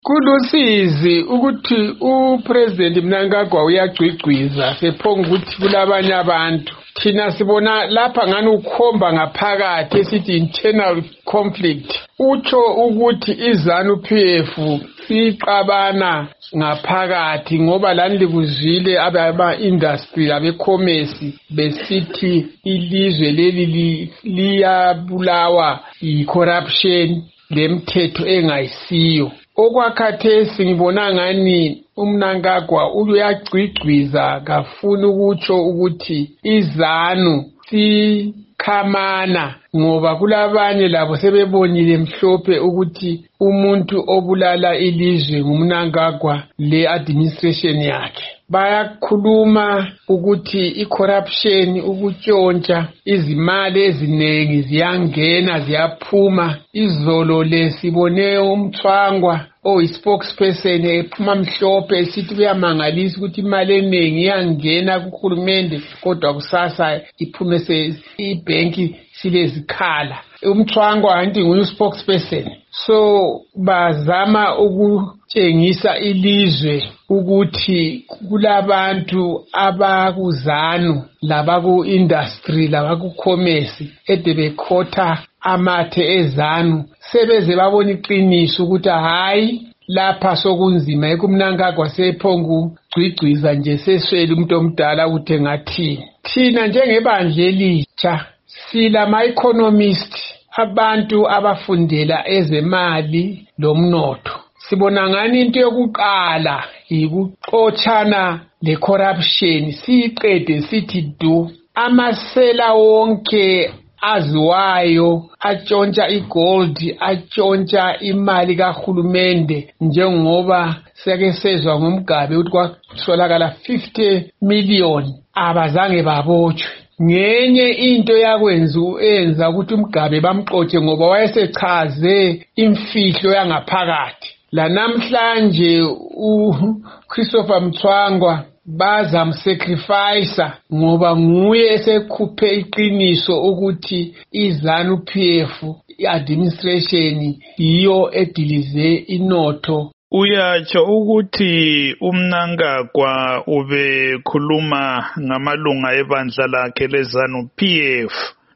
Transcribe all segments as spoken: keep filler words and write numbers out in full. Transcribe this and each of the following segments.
Kulusizi ukuthi uPresident Mnangagwa uyagcigciza sephonga ukuthi kulabanye abantu. Thina sibona lapha ngani ukhomba ngaphakathi esithi internal conflict. Utsho ukuthi iZanu-P F siqabana ngaphakathi ngoba lani likuzwile aba industry abe-commerce besithi ilizwe leli liyabulawa yi-corruption lemthetho engayisiyo. Okwakhathesi ngibona ngani uMnangagwa uyagcigciza kafuna ukutsho ukuthi iZanu sikhamana ngoba kulabanye labo sebebonile mhlophe ukuthi umuntu obulala ilizwe nguMnangagwa le administration yakhe. Bayakhuluma ukuthi i-corruption, ukutshontsha izimali eziningi ziyangena ziyaphuma. Izolo lesibone uMthwangwa oyi-spokesperson ephuma mhlophe esithi kuyamangalisa ukuthi imali eningi iyangena kuhulumende kodwa kusasa iphume ibhenki silezikhala. uMthwangwa anti nguye spokesperson. So bazama ukutshengisa ilizwe ukuthi kulabantu abakuZanu labaku industry labaku commerce ede bekhotha amathe eZanu sebeze babona iqiniso ukuthi hayi lapha sokunzima ekumNangagwa sephongu gcigciza nje seswele umuntu omdala ukuthi ngathini. Thina njengebandla elitsha silama economist, abantu abafundela ezemali lomnotho. Sibona ngani into yokuqala ikuxotshana le corruption siqede sithi du. Amasela wonke aziwayo atshontsha igold, atshontsha imali kahulumende njengoba seke sezwa ngomgabe ukuthi kwatholakala fifty million abazange babotshwe. Ngenye into yakwenza uenza ukuthi umgabe bamxotshe ngoba wayesechaze imfihlo yangaphakathi. La namhlanje uChristopher Mthwangwa bazamsacrifice ngoba nguye esekhuphe iqiniso ukuthi iZanu-P F administration iyo edilize inotho. Uyatsho ukuthi uMnangagwa ubekhuluma ngamalunga ebandla lakhe leZanu-P F,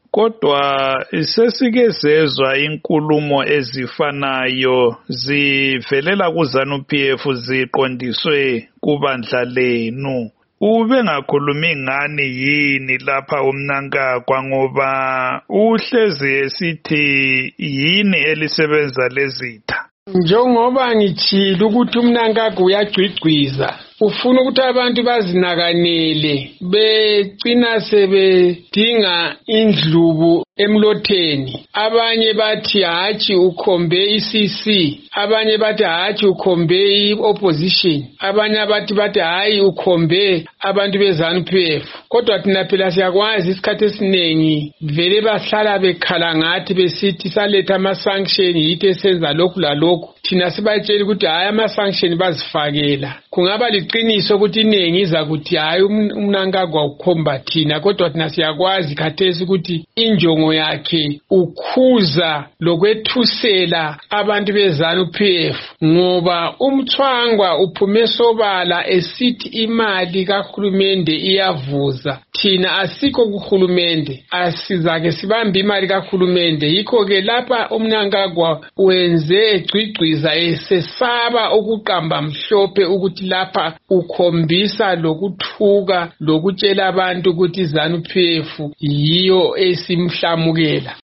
kodwa sesike sezwa inkulumo ezifanayo zivelela kuZanu-P F ziqondiswe kubandla lenu. Ube ngakhulumi ngani yini lapha uMnangagwa ngoba uhlezi esithi yini elisebenza lezitha? Njengoba ngithile ukuthi uMnangagwa uyagcigciza ufuna ukuthi abantu bazinakanele becina sebedinga indlubu emlotheni. Abanye bathi hathi ukhombe i-C C, abanye bathi hathi ukhombe i-opposition, abanye bathi bathi hayi ukhombe abantu beZanu-P F. Kodwa thina phela siyakwazi isikhathi esiningi vele bahlala bekhala ngathi besithi saletha ama-sanction yithi esenza lokhu lalokhu. Thina sibatshela ukuthi hayi ama-sanction bazifakela. Kungaba liqiniso ukuthi iningi iza kuthi hayi uMnangagwa ukhomba thina, kodwa thina siyakwazi khathesi ukuthi injongo yakhe ukhuza lokwethusela abantu beZanu-P F ngoba uMthwangwa uphume sobala esithi imali kahulumende iyavuza. Thina asikho kuhulumende, asizake sibambe imali kahulumende. Yikho ke lapha uMnangagwa wenze egcigciza esesaba ukuqamba mhlophe ukuthi lapha ukhombisa lokuthuka lokutshela abantu ukuthi iZanu-P F yiyo esimhlamukela.